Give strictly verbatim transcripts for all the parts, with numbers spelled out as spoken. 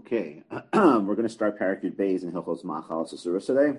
Okay, we're going to start Parakut Beis and Hilchos Machal Sasuras today.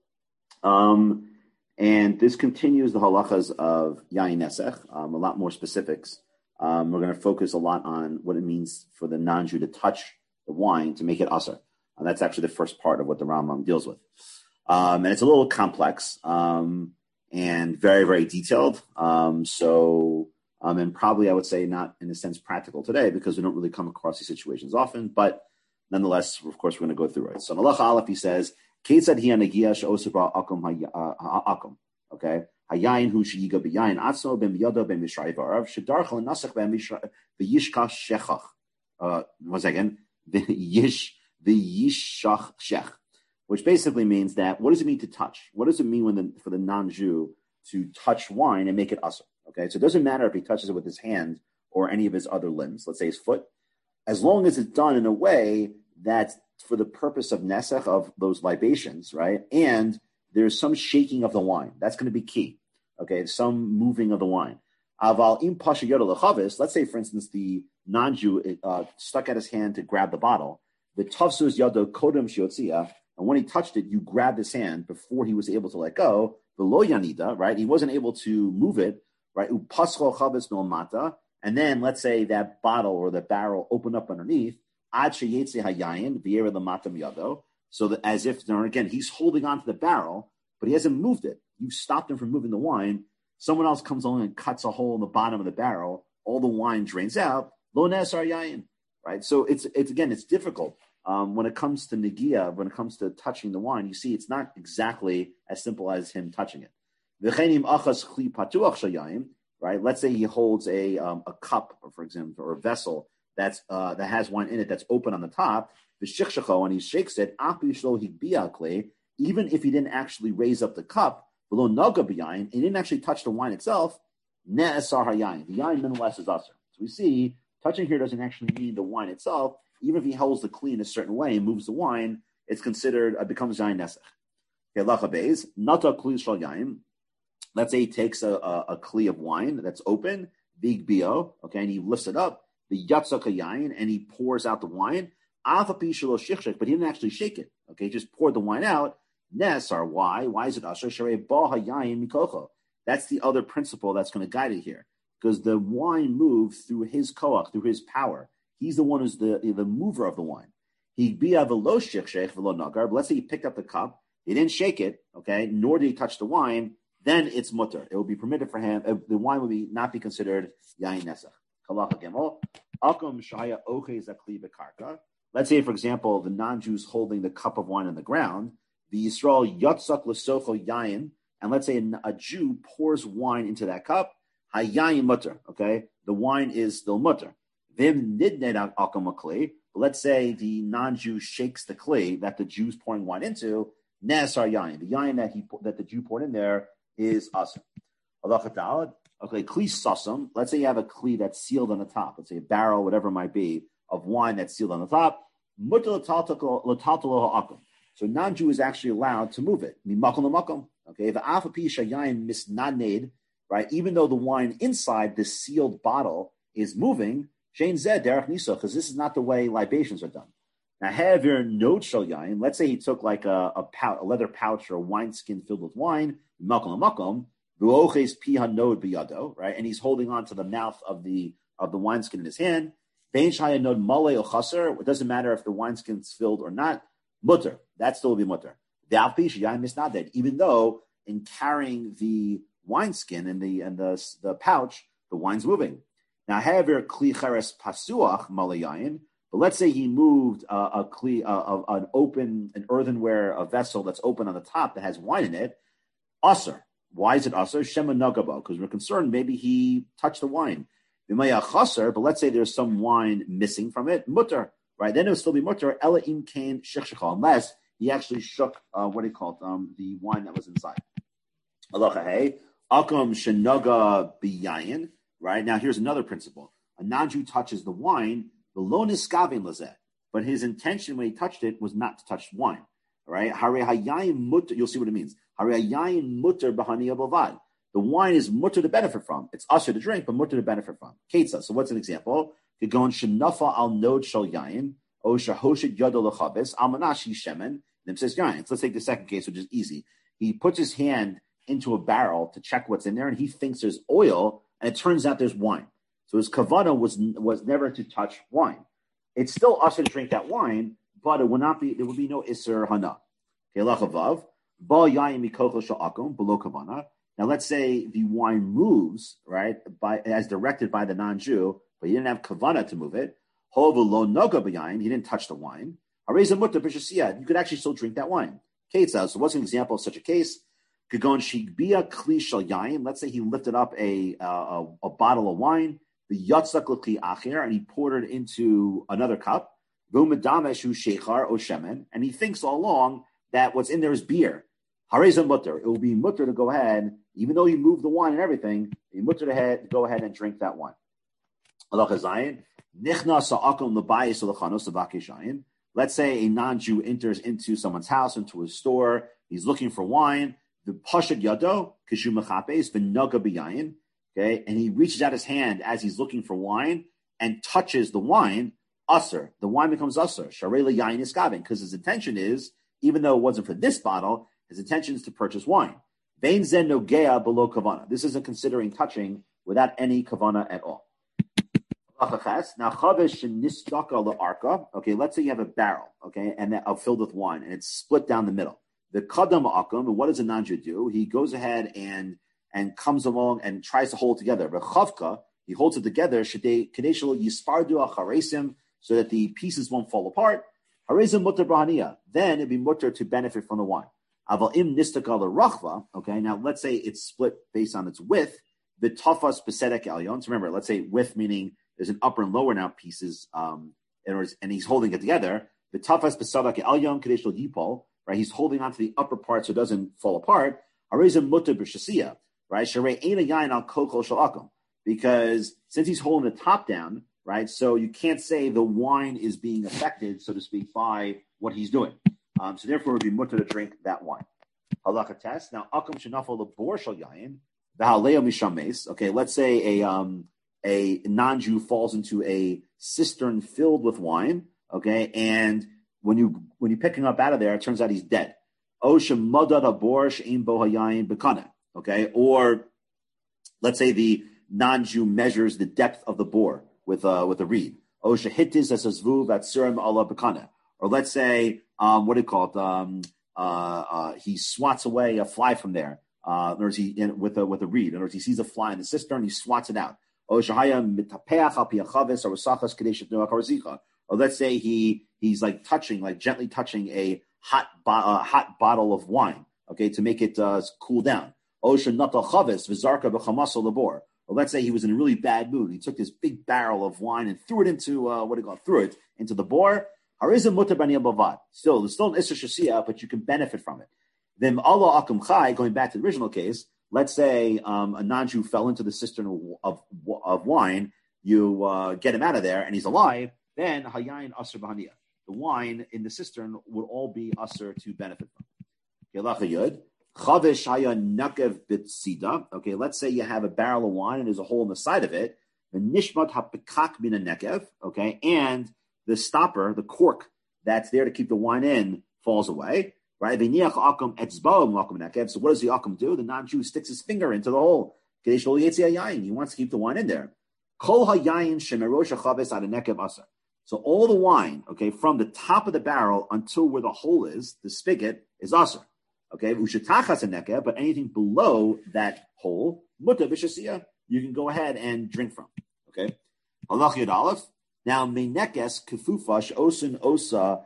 Um, and this continues the halachas of Yain Nesech, um, a lot more specifics. Um, we're going to focus a lot on what it means for the non-Jew to touch the wine to make it asr. And that's actually the first part of what the Rambam deals with. Um, and it's a little complex um, and very, very detailed. Um, so, um, and probably I would say not in a sense practical today because we don't really come across these situations often, but nonetheless, of course, we're going to go through it. So in Halacha Aleph, he says, "Ketzad hi hanagia she'osibra akum ha'akum." Okay, hayayin hu sheyiga b'yayin atzno ben b'yado ben mishrei v'arav shedarchel nasach ben v'yishkach shechach. Uh, one second, v'yish v'yishach shech, which basically means that what does it mean to touch? What does it mean when the, for the non-Jew to touch wine and make it asr? Okay, so it doesn't matter if he touches it with his hand or any of his other limbs. Let's say his foot. As long as it's done in a way that's for the purpose of nesech, of those libations, right? And there's some shaking of the wine. That's going to be key, okay? Some moving of the wine. Aval im pasha yoda lechavis, let's say, for instance, the non-Jew uh, stuck out his hand to grab the bottle. The tafsus yado kodem shiotzia, and when he touched it, you grabbed his hand before he was able to let go. The lo yanida, right? He wasn't able to move it, right? Upascho chavis milmata. And then let's say that bottle or the barrel opened up underneath, ad sheyetze hayayin v'yera l'matam yado. So that as if, again, he's holding on to the barrel, but he hasn't moved it. You stopped him from moving the wine. Someone else comes along and cuts a hole in the bottom of the barrel. All the wine drains out. Lo nesar yayin, right? So it's it's again, it's difficult um, when it comes to negia, when it comes to touching the wine. You see, it's not exactly as simple as him touching it. V'chenim achas chli patuach shayayin. Right. Let's say he holds a um, a cup, or for example, or a vessel that's uh, that has wine in it that's open on the top. The shikshacho, and he shakes it. Even if he didn't actually raise up the cup, below naga b'yayin, he didn't actually touch the wine itself. Ne'esar hayayin, the yayin nonetheless is asr. So we see touching here doesn't actually mean the wine itself. Even if he holds the kli in a certain way and moves the wine, it's considered uh, becomes yayin nesech. Okay, lacha beis nata kli shal yayin. Let's say he takes a, a, a kli of wine that's open, big bio, okay, and he lifts it up, the yatzak yayin, and he pours out the wine. But he didn't actually shake it. Okay, he just poured the wine out. Nesar, why? Why is it asher? That's the other principle that's going to guide it here, because the wine moved through his koach, through his power. He's the one who's the the mover of the wine. He bia velo shech velo nagar. But let's say he picked up the cup, he didn't shake it, okay, nor did he touch the wine. Then it's mutter. It will be permitted for him. Uh, the wine will be not be considered yain nesach. Kalacha gemol akum shaya ochez akli bekarka. Let's say, for example, the non-Jew's holding the cup of wine on the ground. The Yisrael yatzak l'socho yain, and let's say a, a Jew pours wine into that cup. Hayayin mutter. Okay, the wine is still mutter. Vim nidned akum akli. Let's say the non-Jew shakes the clay that the Jew's pouring wine into. Nesar yain, the yain that he that the Jew poured in there is asr. Okay, kli sasam. Let's say you have a kli that's sealed on the top. Let's say a barrel, whatever it might be, of wine that's sealed on the top. So non-Jew is actually allowed to move it. Okay, right? Even though the wine inside the sealed bottle is moving, because this is not the way libations are done. Now, have your note shel yain. Let's say he took like a, a, pouch, a leather pouch or a wineskin filled with wine, right? And he's holding on to the mouth of the of the wineskin in his hand. It doesn't matter if the wineskin's filled or not. Mutter, that still will be mutter. Even though in carrying the wineskin and the and the the pouch, the wine's moving. Now, however, kli cheres pasuach malayayin. But let's say he moved uh, a kli, uh, an open, an earthenware, a vessel that's open on the top that has wine in it. Asr. Why is it asr? Shema nagabo, because we're concerned maybe he touched the wine. But let's say there's some wine missing from it. Mutter, right? Then it would still be mutter. Ela im kain shechshechal, unless he actually shook uh, what do you call it? Um, the wine that was inside. Halacha hey, akum shenaga biyayin. Right now, here's another principle: a non-Jew touches the wine. But his intention when he touched it was not to touch wine. All right? You'll see what it means. The wine is mutter to benefit from. It's usher to drink, but mutter to benefit from. Ketza. So what's an example? Al nod shel yayin. Osha hoshid yodol lechabes almanashi shemen nimses yain. So let's take the second case, which is easy. He puts his hand into a barrel to check what's in there, and he thinks there's oil, and it turns out there's wine. So his kavana was was never to touch wine. It's still us to drink that wine, but it would not be. There would be no iser hana. Okay, lachavav ba yain mikochel shalakum below kavana. Now let's say the wine moves right by as directed by the non-Jew, but he didn't have kavana to move it. Hovu lo noga b'yain. He didn't touch the wine. Hareza mutta b'shasiyah. You could actually still drink that wine. Ketzah. So what's an example of such a case? Kagon shigbia kli shal yain. Let's say he lifted up a a, a bottle of wine, the yatzak l'kli acher, and he poured it into another cup. V'umadamesh shechar o shemen, and he thinks all along that what's in there is beer. Hareza mutter. It will be mutter to go ahead, even though you move the wine and everything. You mutter to head, go ahead and drink that wine. Halacha zayin. Nichna sa'akum l'bayis l'chanos l'bakishayin. Let's say a non-Jew enters into someone's house, into a store. He's looking for wine. The pashad yado kishu mechapes v'noga b'yayin. Okay, and he reaches out his hand as he's looking for wine and touches the wine. Usser, the wine becomes usser. Sharei yayin iskavin, because his intention is, even though it wasn't for this bottle, his intention is to purchase wine. Vein zen nogea below kavana. This isn't considering touching without any kavana at all. Now, okay, let's say you have a barrel, okay, and that, uh, filled with wine, and it's split down the middle. The kadam akum, and what does a non-Jew do? He goes ahead and and comes along and tries to hold it together. But chavka, he holds it together, kadeshal yispardu acharesim, so that the pieces won't fall apart. Harezim mutter bahaniya. Then it'd be mutter to benefit from the wine. Aval im nistakal rachva. Okay, now let's say it's split based on its width. The tafas besedek elyon. So remember, let's say width meaning there's an upper and lower now pieces, um, and, and he's holding it together. The tafas besadak elyon kadeshal yipol, right? He's holding onto the upper part so it doesn't fall apart. Harezim mutter b'shasiya, right? Sharei eina yain al kokol shalakum, because since he's holding the top down, right? So you can't say the wine is being affected, so to speak, by what he's doing. Um, so therefore, it would be mutter to drink that wine. Halacha test. Now, akum shenafol lebor shal yain v'haleo mishames. Okay, let's say a um. a non-Jew falls into a cistern filled with wine, okay, and when you when you're picking up out of there, it turns out he's dead. Okay, or let's say the non-Jew measures the depth of the bore with uh, with a reed. Or let's say um, what do you call it? Um, uh, uh, he swats away a fly from there. Uh, in other words, he in, with a with a reed. In other words, he sees a fly in the cistern, he swats it out. Or let's say he he's like touching, like gently touching a hot bo- uh, hot bottle of wine, okay, to make it uh, cool down. Or let's say he was in a really bad mood. He took this big barrel of wine and threw it into uh, what do you call it? Threw it into the bore. Still, there's still an Isser Shasiyah, but you can benefit from it. Then Allah Akum Chai, going back to the original case. Let's say um, a non-Jew fell into the cistern of, of, of wine. You uh, get him out of there, and he's alive. Then hayayin aser b'haniya. The wine in the cistern would all be aser to benefit from. Chavish haya nakev bitsida. Okay, let's say you have a barrel of wine and there's a hole in the side of it. The nishmat hapikak mina nekev. Okay, and the stopper, the cork that's there to keep the wine in, falls away. Right? So what does the akum do? The non-Jew sticks his finger into the hole. He wants to keep the wine in there. So all the wine, okay, from the top of the barrel until where the hole is, the spigot, is aser. Okay, but anything below that hole, you can go ahead and drink from. Okay. Now, menekes kefufash osun osa.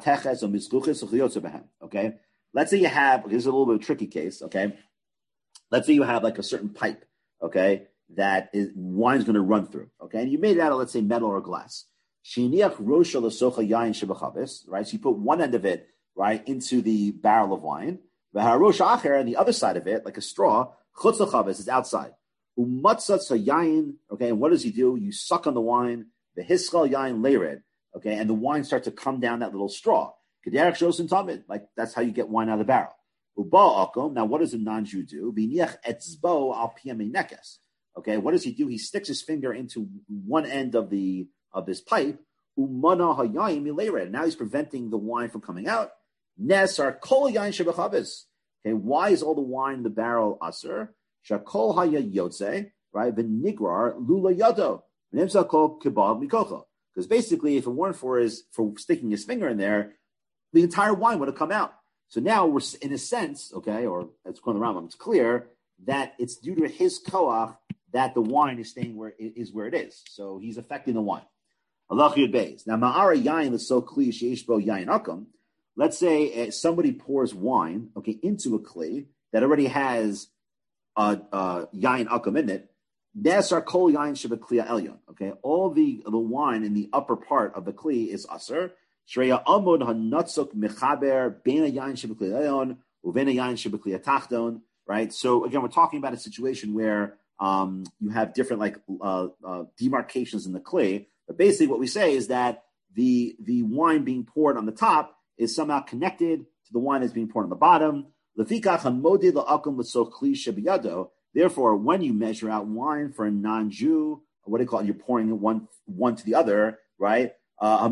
Okay, let's say you have, this is a little bit of a tricky case, okay? Let's say you have like a certain pipe, okay, that is wine is going to run through, okay? And you made it out of, let's say, metal or glass. Right? So you put one end of it, right, into the barrel of wine. And the other side of it, like a straw, is outside. Okay, and what does he do? You suck on the wine, the hiskal yain leired. Okay, and the wine starts to come down that little straw. Like that's how you get wine out of the barrel. Now, what does a non-Jew do? Okay, what does he do? He sticks his finger into one end of the of this pipe, umana hayayin milera. Now he's preventing the wine from coming out. Nesar kol yain shebechavis. Okay, why is all the wine in the barrel aser? Shakol haya yotze, right? V'nigrar lula yado. V'nimsa kol kebab mikocha. Because basically, if it weren't for his for sticking his finger in there, the entire wine would have come out. So now we're in a sense, okay, or it's going around, it's clear that it's due to his koach that the wine is staying where it is where it is. So he's affecting the wine. Allah Yud Beis. Now ma'ara yain is so kli sheishbo yain akam. Let's say uh, somebody pours wine, okay, into a kli that already has uh, uh, yain akam in it. Nesar kol yain shebekli elyon. Okay, all the the wine in the upper part of the kli is aser. Shreya amod hanatzuk mechaber bein yain shebekli elyon uvein yain shebekli atachton. Right. So again, we're talking about a situation where um, you have different like uh, uh, demarcations in the kli. But basically, what we say is that the the wine being poured on the top is somehow connected to the wine that's being poured on the bottom. Therefore, when you measure out wine for a non-Jew, what do you call it? You're pouring one one to the other, right? Uh,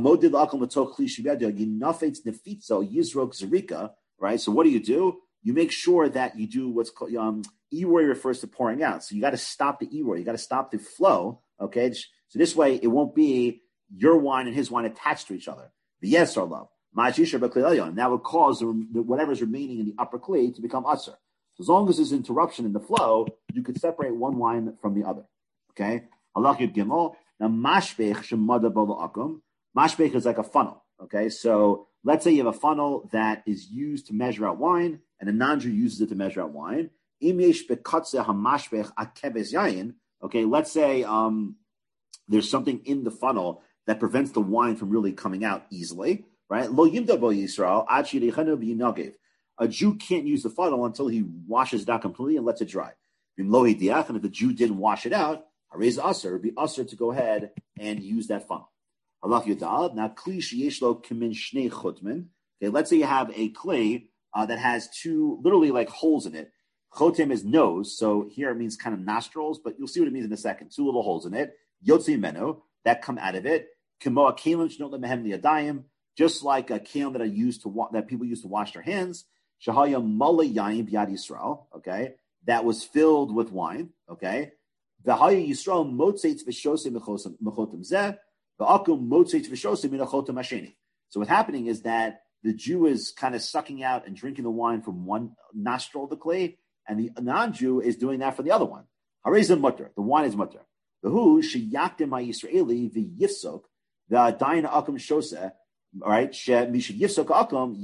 right? So what do you do? You make sure that you do what's called um, e-roy refers to pouring out. So you got to stop the e-roy. You got to stop the flow, okay? So this way, it won't be your wine and his wine attached to each other. The yes or love. And that would cause whatever's remaining in the upper kli to become usher. So as long as there's interruption in the flow, you could separate one wine from the other. Okay? Allah Yud Gimel. Now, mashbech shemada bolo akum. Mashbech is like a funnel. Okay? So let's say you have a funnel that is used to measure out wine, and a non-Jew uses it to measure out wine. Im yesh bekatze hamashbech akebes yayin. Okay, let's say um, there's something in the funnel that prevents the wine from really coming out easily. Right? Lo yimda bo Yisrael ad shirichanu b'yinagev. A Jew can't use the funnel until he washes it out completely and lets it dry. And if the Jew didn't wash it out, harez aser, it'd be aser to go ahead and use that funnel. Allah Yudal. Now, kli sheyesh lo kimin shnei chutmin. Okay, let's say you have a clay uh, that has two, literally like holes in it. Chotem is nose, so here it means kind of nostrils, but you'll see what it means in a second. Two little holes in it. Yotzi meno, that come out of it. Kimo akelim shnot lemehem liyadayim. Just like a kelim that are used to wa- that people use to wash their hands, shahaya mala yayin b'yad Yisrael, okay, that was filled with wine, okay. V'haya Yisrael motzeitz v'shosei mechotem zeh, v'akum motzeitz v'shosei minachotem hasheni. So what's happening is that the Jew is kind of sucking out and drinking the wine from one nostril of the clay, and the non-Jew is doing that for the other one. Harezim mutter, the wine is mutter. V'hu sheyakdim ha'Yisraeli v'yifsok v'adayin akum shoseh. All right, okay. So what,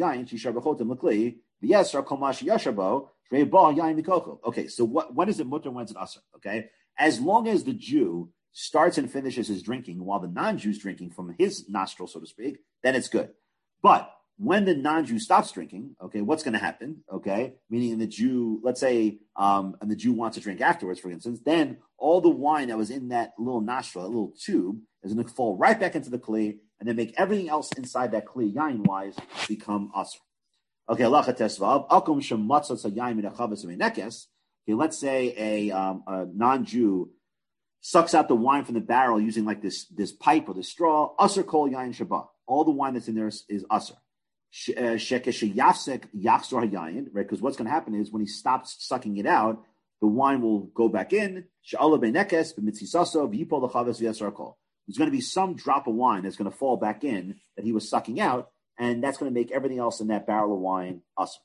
when is it mutter, when is it asr? Okay, as long as the Jew starts and finishes his drinking while the non-Jew's drinking from his nostril, so to speak, then it's good. But when the non-Jew stops drinking, okay, what's going to happen? Okay, meaning the Jew, let's say, um, and the Jew wants to drink afterwards, for instance, then all the wine that was in that little nostril, that little tube, is going to fall right back into the kli, and then make everything else inside that kli, yain wise, become asr. Okay, halacha tesvav. Akum shematzot yayin min achavas v'nekes. Okay, let's say a, um, a non-Jew sucks out the wine from the barrel using like this this pipe or this straw. Asr kol yain shabbat. All the wine that's in there is, is asr. Shekeshe yafsek yachzor hayayin. Right, because what's going to happen is when he stops sucking it out, the wine will go back in. She'ala b'nekes b'mitzisaso v'yipol lechavas v'yasar kol. There's going to be some drop of wine that's going to fall back in that he was sucking out, and that's going to make everything else in that barrel of wine awesome.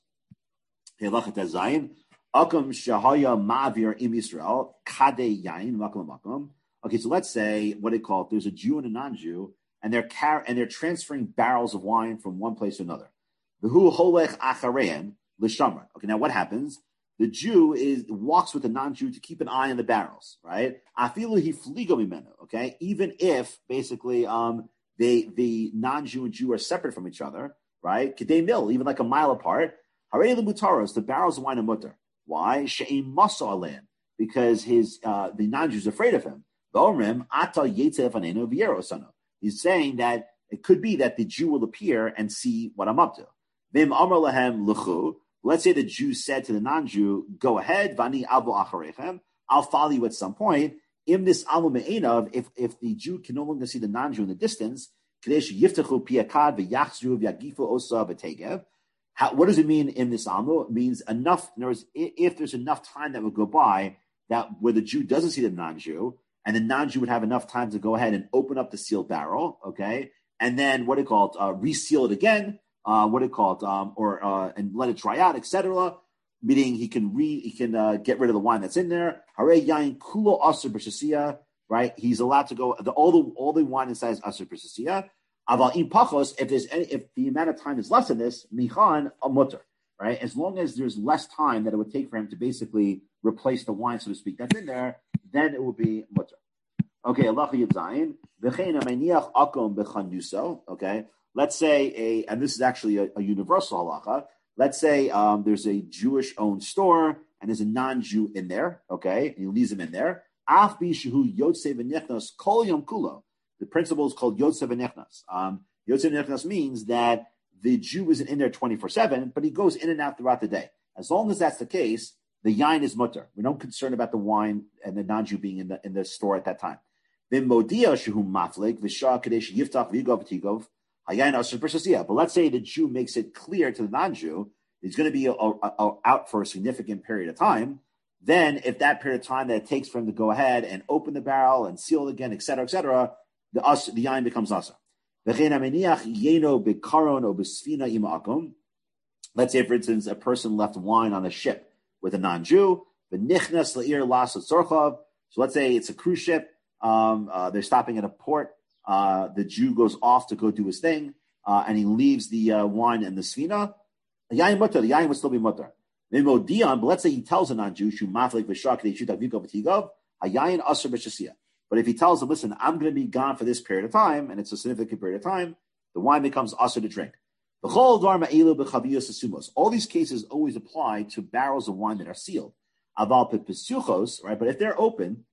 Okay, so let's say what they call it. There's a Jew and a non-Jew, and they're car- and they're transferring barrels of wine from one place to another. Okay, now what happens? The Jew is walks with the non-Jew to keep an eye on the barrels, right? Okay, even if basically um, they the non-Jew and Jew are separate from each other, right? Kedei mil, even like a mile apart. The barrels of wine are mutter. Why? Because his uh, the non-Jew is afraid of him. He's saying that it could be that the Jew will appear and see what I'm up to. Let's say the Jew said to the non-Jew, go ahead, vani avo acharechem, I'll follow you at some point. in this almu me'enav, if if the Jew can no longer see the non-Jew in the distance, how, what does it mean in this almu? It means enough. In other words, if there's enough time that would go by that where the Jew doesn't see the non-Jew, and the non-Jew would have enough time to go ahead and open up the sealed barrel, okay, and then what do you call it? Uh, reseal it again. Uh, what do you call it? Um, or uh, and let it dry out, et cetera. Meaning he can re he can uh, get rid of the wine that's in there. Hare yain kulo aser b'shasiya, right? He's allowed to go the, all the all the wine inside is aser b'shasiya. Aval im pachos, if there's any, if the amount of time is less than this, michan a mutter, right? As long as there's less time that it would take for him to basically replace the wine, so to speak, that's in there, then it will be mutter. Okay, Allah Yitzayin, v'chein ameniach akom b'chanuso. Okay, let's say a, and this is actually a, a universal halacha. Let's say um, there's a Jewish-owned store and there's a non-Jew in there. Okay, and he leaves him in there. Af bishu yotze v'nechnas kol yom kulo. The principle is called Yotze V'Nechnas. Um, Yotze V'Nechnas means that the Jew isn't in there twenty-four seven, but he goes in and out throughout the day. As long as that's the case, the yain is mutter. We're not concerned about the wine and the non-Jew being in the in the store at that time. But let's say the Jew makes it clear to the non-Jew he's going to be a, a, a, out for a significant period of time. Then, if that period of time that it takes for him to go ahead and open the barrel and seal it again, et cetera, et cetera, the us the yain becomes asa. Let's say, for instance, a person left wine on a ship with a non-Jew. So let's say it's a cruise ship. Um, uh, they're stopping at a port. Uh, the Jew goes off to go do his thing, uh, and he leaves the uh, wine in the sfina. The yain mutter, the yain would still be mutter. But let's say he tells a non-Jew, but if he tells him, listen, I'm going to be gone for this period of time, and it's a significant period of time, the wine becomes usher to drink. All these cases always apply to barrels of wine that are sealed. Right? But if they're open,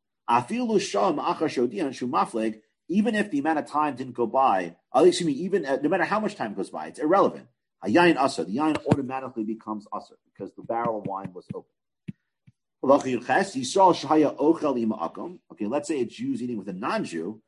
even if the amount of time didn't go by, excuse me, even uh, no matter how much time goes by, it's irrelevant. Hayayin asr, the yain automatically becomes asr because the barrel of wine was open. Okay, let's say a Jew's eating with a non-Jew,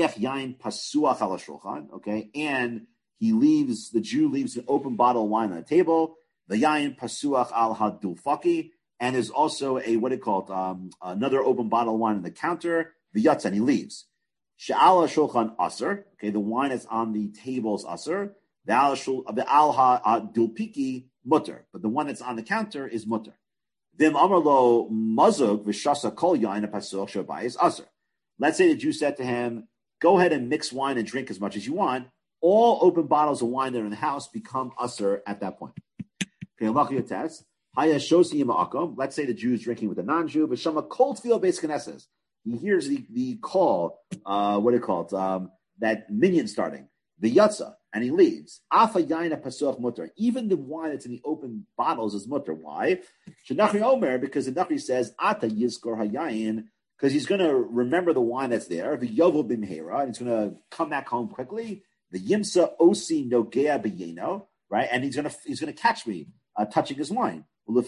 okay, and he leaves, the Jew leaves an open bottle of wine on the table, the yain pasuach al hadulfaki, and there's also a, what do you call it, um, another open bottle of wine on the counter, the yatz, and he leaves. Sha'ala shulchan asr, okay, the wine that's on the table is asr, the al hadulpiki mutter, but the one that's on the counter is mutter. Vim amarlo mazug v'shasa kol yain pasuach shabayis asr. Let's say the Jew said to him, go ahead and mix wine and drink as much as you want. All open bottles of wine that are in the house become asr at that point. Okay, let's say the Jew is drinking with a non-Jew, but Shama cold field base knesses. He hears the, the call, uh, what do you call it, um, that minion starting, the yatza, and he leaves. Afa yaina pasuach mutter. Even the wine that's in the open bottles is mutter. Why? Shenachri Omer, because the Nachri says, Ata yizkor hayayin, because he's going to remember the wine that's there. The yovel b'mehera, and he's going to come back home quickly. The yimsa osi nogea b'yeno, right? And he's going to he's going to catch me uh, touching his wine.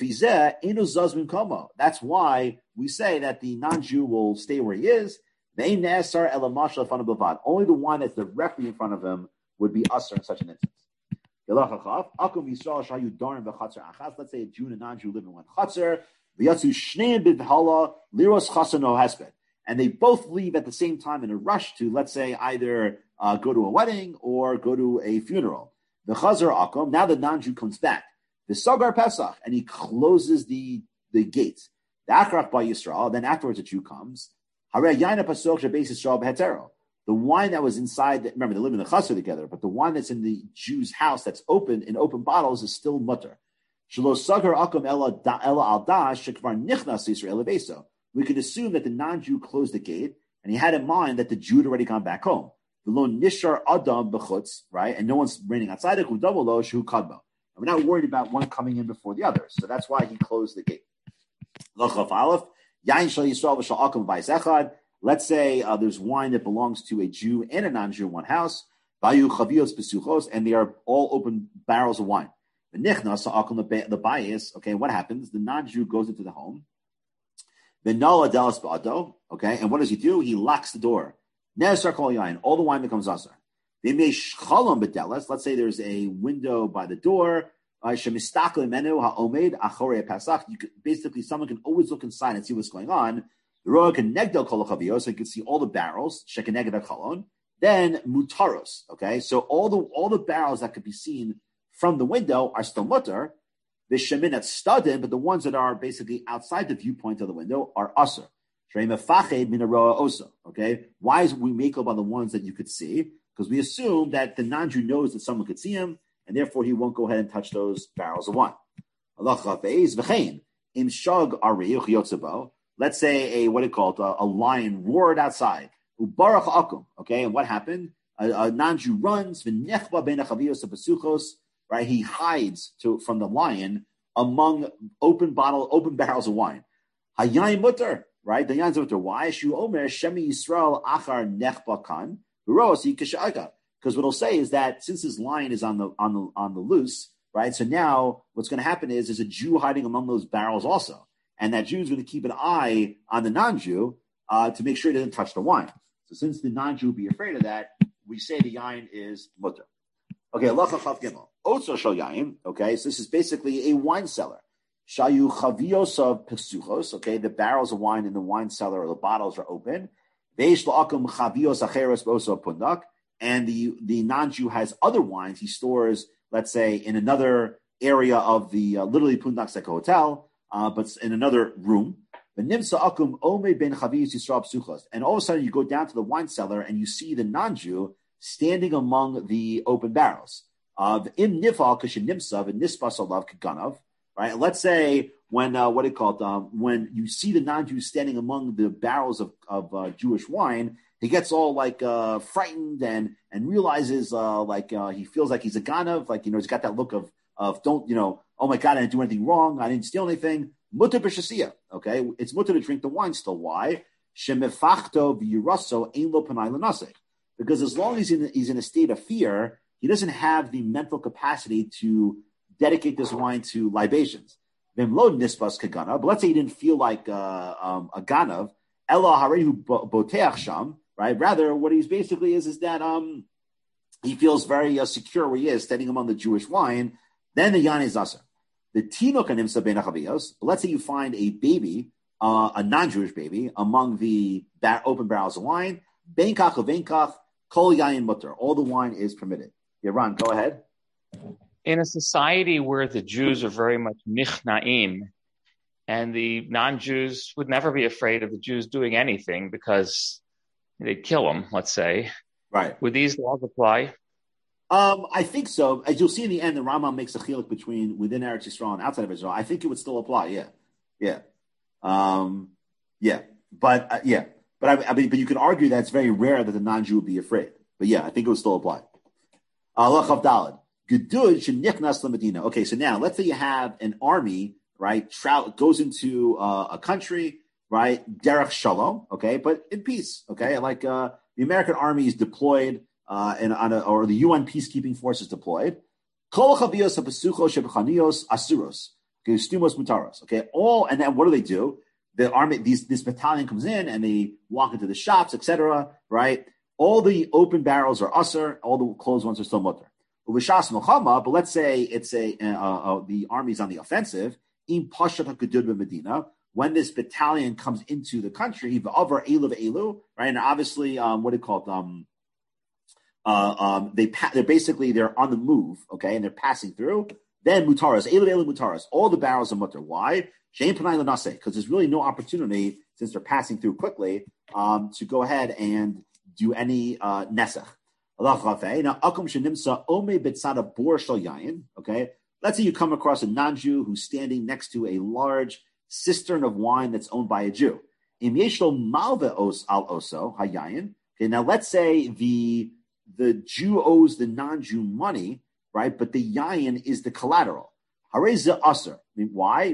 That's why we say that the non-Jew will stay where he is. Only the wine that's directly in front of him would be usher in such an instance. Let's say a Jew and a non-Jew live in one chatzar, and they both leave at the same time in a rush to, let's say, either uh, go to a wedding or go to a funeral. The chazar akum, now the non-Jew comes back. The Sagar Pesach, and he closes the, the gates. The Achrach by Yisrael, then afterwards a Jew comes. The wine that was inside, remember they live in the chasser together, but the wine that's in the Jew's house that's open, in open bottles, is still mutter. We can assume that the non-Jew closed the gate, and he had in mind that the Jew had already gone back home. Right? And no one's raining outside it. We're not worried about one coming in before the other. So that's why he closed the gate. Let's say uh, there's wine that belongs to a Jew and a non-Jew in one house, and they are all open barrels of wine. The bias, okay, what happens? The non-Jew goes into the home. Benala delas ba'ado. Okay, and what does he do? He locks the door. Nezar kol yain. All the wine becomes asar. Let's say there's a window by the door. You could, basically, someone can always look inside and see what's going on. So you can see all the barrels. Then mutaros. Okay, so all the all the barrels that could be seen from the window are still mutar. The shemin at studin, but the ones that are basically outside the viewpoint of the window are asr. Okay, why is we make up on the ones that you could see? Because we assume that the non-Jew knows that someone could see him, and therefore he won't go ahead and touch those barrels of wine. Let's say a what do you call it? A, a lion roared outside. Okay, and what happened? A, a non-Jew runs. Right, he hides to from the lion among open bottle, open barrels of wine. Hayayin mutter. Right, the yain's mutter. Why? Shu omer shemi Yisrael achar nechba kan. Because what he'll say is that since his lion is on the on the on the loose, right? So now what's going to happen is there's a Jew hiding among those barrels also, and that Jew is going to keep an eye on the non-Jew uh, to make sure he doesn't touch the wine. So since the non-Jew will be afraid of that, we say the yain is mutter. Okay, halacha chav gimel. Otso shel yain. Okay, so this is basically a wine cellar. Shayu chavios of pesuchos. Okay, the barrels of wine in the wine cellar or the bottles are open. And the, the non-Jew has other wines he stores, let's say, in another area of the, uh, literally Pundak's like a hotel, uh, but in another room. And all of a sudden you go down to the wine cellar and you see the non-Jew standing among the open barrels. Uh, right? Let's say when, uh, what do you call it? Um, when you see the non-Jew standing among the barrels of, of uh, Jewish wine, he gets all like uh, frightened and and realizes uh, like uh, he feels like he's a ganav, like, you know, he's got that look of of don't, you know, oh my God, I didn't do anything wrong, I didn't steal anything. Mutter b'shasiyah, okay, it's mutter to drink the wine still. Why? Shemefachto v'yiraso ein lo panai l'nasech, because as long as he's in, he's in a state of fear, he doesn't have the mental capacity to dedicate this wine to libations. But let's say he didn't feel like uh, um, a ganav, ela harehu boteach sham, right? Rather, what he's basically is is that um, he feels very uh, secure where he is, standing among the Jewish wine. Then the yan is aser. The tinok animsa ben achaviyos. Let's say you find a baby, uh, a non-Jewish baby, among the bar- open barrels of wine. Benkach of benkach kol yayin mutter. All the wine is permitted. Yeah, Ron, go ahead. In a society where the Jews are very much nichna'im, and the non-Jews would never be afraid of the Jews doing anything because they'd kill them, let's say. Right. Would these laws apply? Um, I think so. As you'll see in the end, the Rambam makes a chiluk between within Eretz Yisrael and outside of Israel. I think it would still apply. Yeah. Yeah. Um, yeah. But, uh, yeah. But I, I mean, but you can argue that it's very rare that the non-Jew would be afraid. But yeah, I think it would still apply. Allah Chav Daled. Okay, so now let's say you have an army, right? Trout goes into uh, a country, right? Derech Shalom, okay, but in peace, okay. Like uh, the American army is deployed, uh, and on a, or the U N peacekeeping force is deployed. Okay, all, and then what do they do? The army, these this battalion comes in and they walk into the shops, et cetera. Right? All the open barrels are usher, all the closed ones are still mutter. But let's say it's a uh, uh, the army's on the offensive. When this battalion comes into the country, right? And obviously, um, what do you call it? Um, uh, um, they pa- they're basically they're on the move, okay, and they're passing through. Then mutaras, elu elu mutaras, all the barrels are mutar. Why? Because there's really no opportunity since they're passing through quickly um, to go ahead and do any uh, nesach. Okay, let's say you come across a non-Jew who's standing next to a large cistern of wine that's owned by a Jew. Okay, now let's say the the Jew owes the non-Jew money, right? But the yayin is the collateral. Why?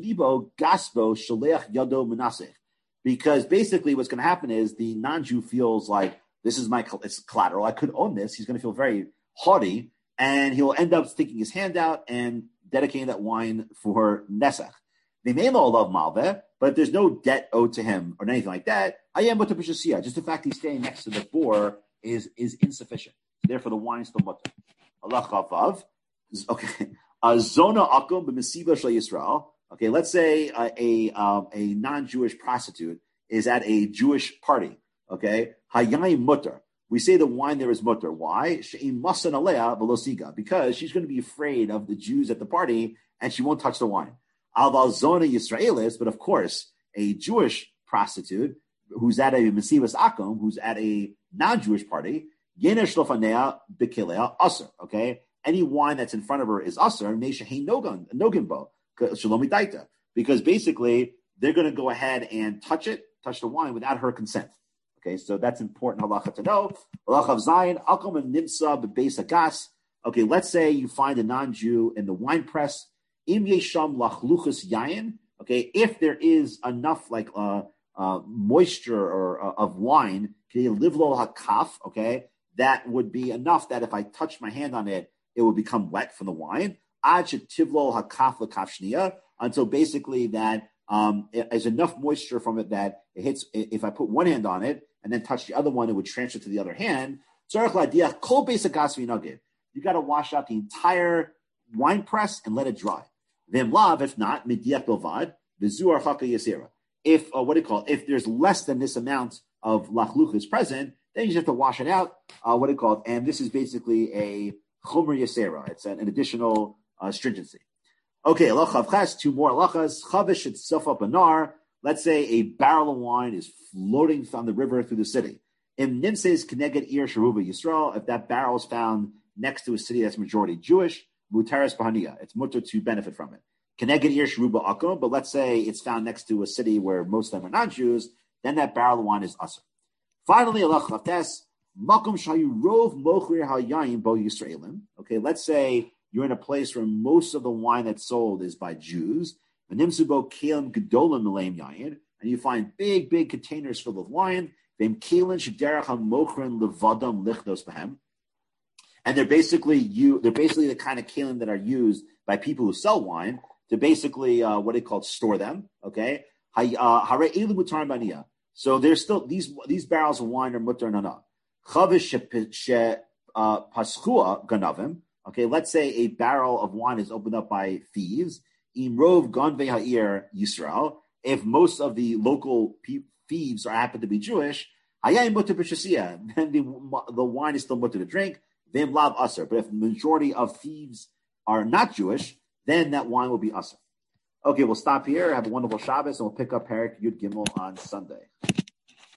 Because basically what's going to happen is the non-Jew feels like, this is my it's collateral, I could own this. He's going to feel very haughty, and he'll end up sticking his hand out and dedicating that wine for Nesach. The Melo love Malveh, But if there's no debt owed to him or anything like that, I am mutter b'shasiyah. Just the fact he's staying next to the boar is is insufficient. Therefore, the wine is still mutter. Allah chavav. Okay. Zona akum b'mesiva shel Yisrael. Okay, let's say a a, um, a non-Jewish prostitute is at a Jewish party. Okay, hayayim mutter. We say the wine there is mutter. Why? She'im masan alea velosiga, because she's going to be afraid of the Jews at the party and she won't touch the wine. Alval zona Yisraelis, but of course, a Jewish prostitute who's at a mesivas akum, who's at a non-Jewish party, yena shlofanea bikilea aser. Okay, any wine that's in front of her is aser. Meishahin nogan noginbo shalomi daita, because basically they're going to go ahead and touch it, touch the wine without her consent. Okay, so that's important halacha to know. Halacha of Zayin, akum and nimsa bebeis hagas. Okay, let's say you find a non-Jew in the wine press. Im yesham lachluchas yayin. Okay, if there is enough like uh, uh, moisture or uh, of wine, livlo hakaf. Okay, that would be enough that if I touch my hand on it, it would become wet from the wine. Ad shetivlo hakaf lekaf shniya, until basically that um, there's enough moisture from it that it hits. If I put one hand on it and then touch the other one, it would transfer to the other hand. You got to wash out the entire wine press and let it dry. Then lav, if not, midiach bilvad, v'zuar chaka yasera. If, uh, what do you call it? If there's less than this amount of lachluchas present, then you just have to wash it out. Uh, what do you call it? And this is basically a chomer yasera. It's an, an additional uh, stringency. Okay, halacha ches, two more halachas. Chavish itself banar. Let's say a barrel of wine is floating from the river through the city. Im nimses keneged ir sharuba Yisrael. If that barrel is found next to a city that's majority Jewish, mutaris bahaniya. It's mutter to benefit from it. Keneged ir sharuba akum. But let's say it's found next to a city where most of them are not Jews. Then that barrel of wine is asur. Finally, Allah chavtes makom shayu rov mochir hayayim bo Yisraelim. Okay, let's say you're in a place where most of the wine that's sold is by Jews. And you find big, big containers filled with wine. And they're basically you. They're basically the kind of kelim that are used by people who sell wine to basically uh, what they call store them. Okay, so there's still these these barrels of wine are mutar nana. Okay, let's say a barrel of wine is opened up by thieves. Imrov ganvei ha'ir Yisrael. If most of the local pe- thieves are happen to be Jewish, then the, the wine is still mutter to drink. Then lav aser. But if the majority of thieves are not Jewish, then that wine will be aser. Okay, we'll stop here. Have a wonderful Shabbos, and we'll pick up Perek Yud Gimel on Sunday.